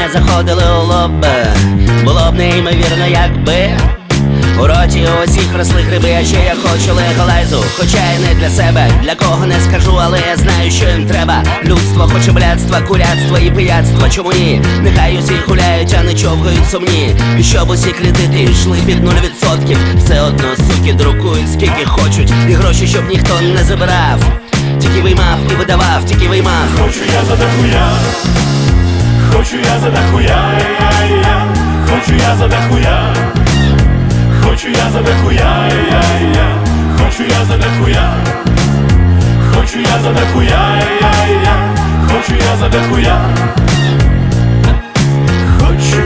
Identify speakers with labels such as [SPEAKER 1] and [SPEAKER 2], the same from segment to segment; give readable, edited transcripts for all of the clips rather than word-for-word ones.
[SPEAKER 1] заходили у лоб. Було б неймовірно, якби у роті у усіх росли гриби, а ще я хочу легалайзу. Хоча й не для себе, для кого не скажу, але я знаю, що їм треба. Людство хоче блядства, курятства і пияцтва. Чому ні? Нехай усі гуляють, а не човгають сумні. І щоб усі кредити йшли під 0%. Все одно суки друкують скільки хочуть, і гроші щоб ніхто не забирав. Тільки виймав і видавав, тільки виймав.
[SPEAKER 2] Хочу я за дохуя, хочу я за дохуя, хочу я за дохуя, хочу я за дохуя, хочу я за дохуя, хочу я за дохуя, хочу я за дохуя, хочу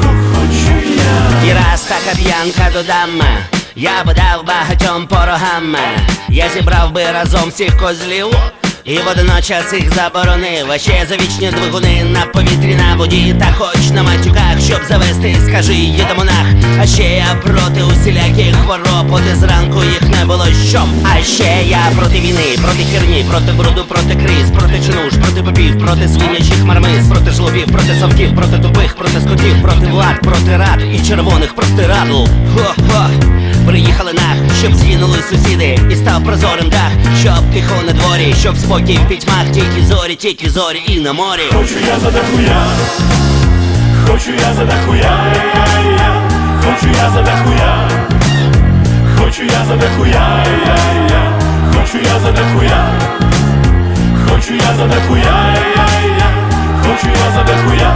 [SPEAKER 2] я.
[SPEAKER 1] І раз така п'янка додам, я би дав багатьом порогам. Я зібрав би разом всіх козлів і водночас їх заборонив. А ще за вічні двигуни на повітрі, на воді, та хоч на матюках, щоб завести, скажи, їдемо нах. А ще я проти усіляких хвороб, поти зранку їх не було щоб. А ще я проти війни, проти херні, проти бруду, проти криз, проти чинуш, проти попів, проти свинячих мармиз, проти жлобів, проти совків, проти тупих, проти скотів, проти влад, проти рад і червоних простирадл. Хо-хо. Приїхали нах, щоб згинули сусіди і став прозорим дах, щоб тихо на дворі, щоб спокій в пітьмах, тільки зорі і на морі.
[SPEAKER 2] Хочу я за дохуя, хочу я за дохуя, хочу я за дохуя, хочу я за дохуя, хочу я за дохуя, хочу я за дохуя, хочу я за дохуя.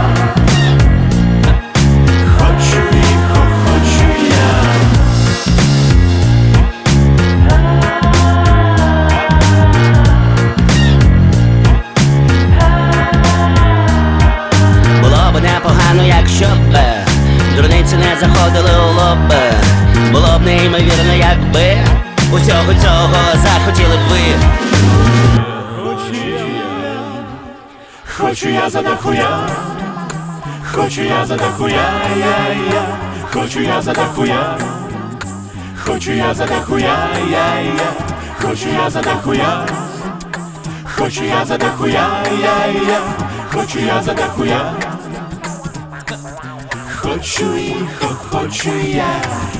[SPEAKER 1] Непогано, якщо б дурниці не заходили у лоб. Було б неймовірно, якби усього цього захотіли б ви.
[SPEAKER 2] Хочу я за дохуя, хочу я за дохуя, хочу я за дохуя, хочу я за дохуя, хочу я за дохуя, хочу я за дохуя, хочу я за дохуя. Хочу я.